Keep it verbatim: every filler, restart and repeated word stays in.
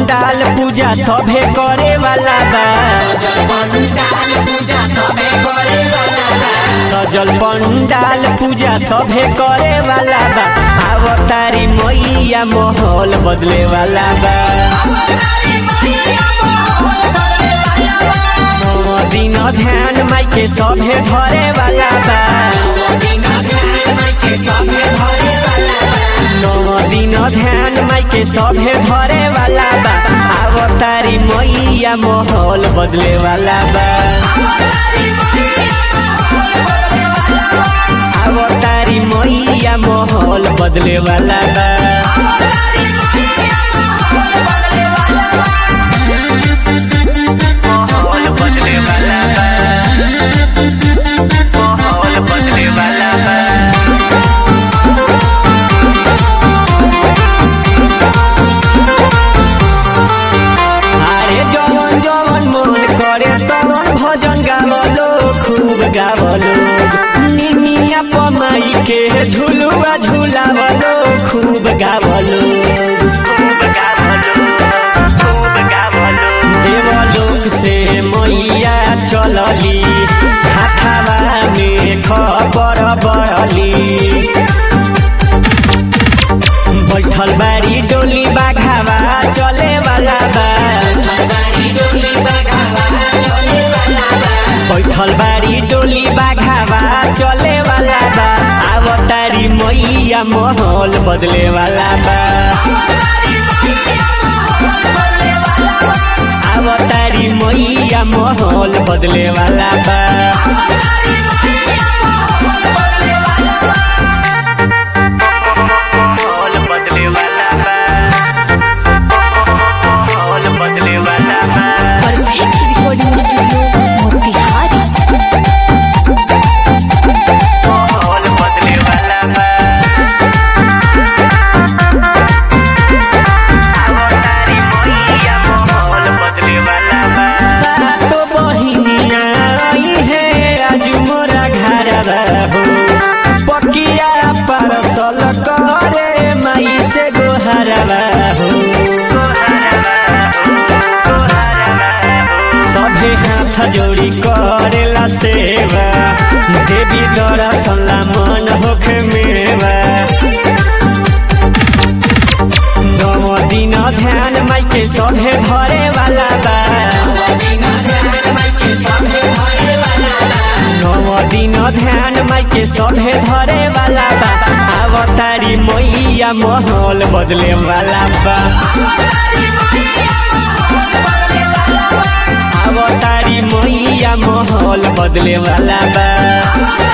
पंडाल पूजा सभे करे वाला बा सजल पंडाल पूजा सभे करे वाला बा अवतारी मैया माहौल बदले वाला बा नौ दिन ध्यान माई के सभे धरे वाला बा नौ दिन ध्यान माई के सभे धरे वाला बा अवतारी मैया माहौल बदले वाला बा अवतारी मैया माहौल बदले वाला बा माहौल बदले वाला बा माहौल बदले वाला बा करे तवन भजन गावलो खूब गावलो निमिया पमाई के झुलुआ झुलावलो खूब गावलो खूब गावलो खूब गावलो देवलोक से मैया चलली हाथावा में खबर बढ़ली बैठल बारी डोली बाघावा चले वाला बा बैठल बारी डोली बाघावा चले वाला बा अवतारी मैया माहौल बदले वाला बा अवतारी मैया माहौल बदले वाला बा माहौल बदले वाला बा माहौल बदले वाला बा सभे हाथ जोड़ी करेला सेवा देवी दर्शन ला मन होखे मेवा नौ दिन ध्यान माई के सभे धरे वाला बा नौ दिन ध्यान माई के सभे धरे वाला बा अवतारी मैया माहौल बदले वाला बा अवतारी मैया माहौल बदले वाला बा।